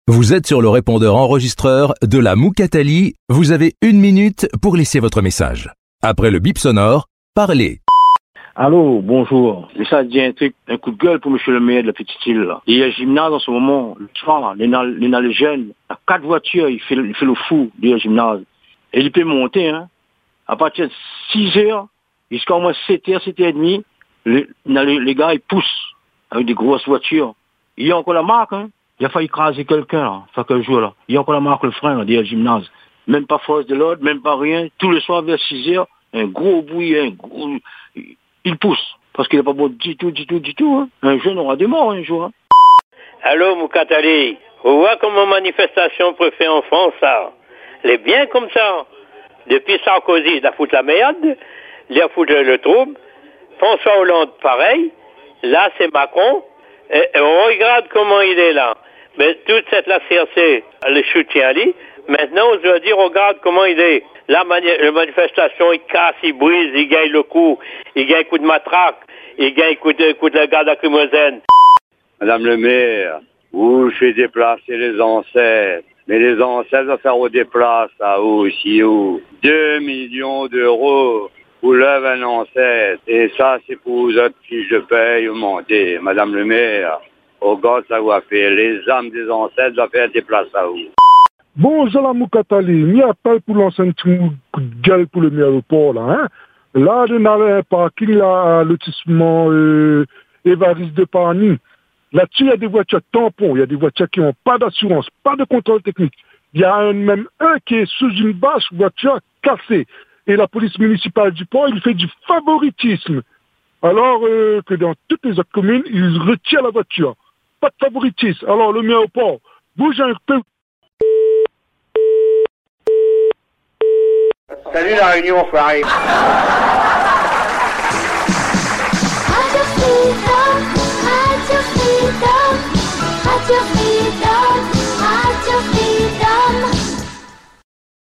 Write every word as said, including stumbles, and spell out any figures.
Vous êtes sur le répondeur enregistreur de la Moukatali. Vous avez une minute pour laisser votre message. Après le bip sonore, parlez. Allô, bonjour. Et ça dit un truc, un coup de gueule pour monsieur le maire de la petite île. Là. Il y a un gymnase en ce moment, le soir, là, il y a les jeunes, il y a quatre voitures, il fait, il fait le fou du gymnase. Et il peut monter, hein. À partir de six heures, jusqu'à au moins sept heures, sept heures trente, les, les, les gars, ils poussent avec des grosses voitures. Il y a encore la marque, hein. Il a failli écraser quelqu'un, là, ça quelques jours, là. Il y a encore la marque, le frein, là, du gymnase. Même pas force de l'ordre, même pas rien. Tous les soirs, vers six heures, un gros bruit, un gros... Il pousse. Parce qu'il n'est pas bon du tout, du tout, du tout, hein. Un jeune aura des morts un jour, hein. Allô, Moukatali. Vous voyez comment manifestation préfère en France, ça. Elle est bien comme ça. Depuis Sarkozy, il a foutu la merde. Il a foutu le trouble. François Hollande, pareil. Là, c'est Macron. Et, et on regarde comment il est là. Mais toute cette la C R C, le soutien lui. Maintenant, on doit dire, regarde comment il est. La, mani- la manifestation, il casse, il brise, il gagne le coup, il gagne un coup de matraque, il gagne un coup de, coup de garde lacrymogène. Madame le maire, vous faites déplacer les ancêtres. Mais les ancêtres vont faire au déplace, à où, ici, où. Deux millions d'euros pour l'œuvre un ancêtre. Et ça, c'est pour vous autres fiches de paye, vous mentez. Madame le maire, au gars, ça va faire. Les âmes des ancêtres doivent faire déplace à où. Bonjour la Moukatali, m'y appelle pour lancer un petit coup de gueule pour le aéroport là, hein. Là, on a un parking là, à lotissement euh, Évariste de Parny. Là-dessus, il y a des voitures tampons, il y a des voitures qui n'ont pas d'assurance, pas de contrôle technique. Il y a un, même un qui est sous une bâche voiture cassée. Et la police municipale du port, il fait du favoritisme. Alors euh, que dans toutes les autres communes, ils retirent la voiture. Pas de favoritisme. Alors le maire au port, bouge un peu. Salut la Réunion, enfoiré. Radio Freedom, Radio Freedom, Radio Freedom.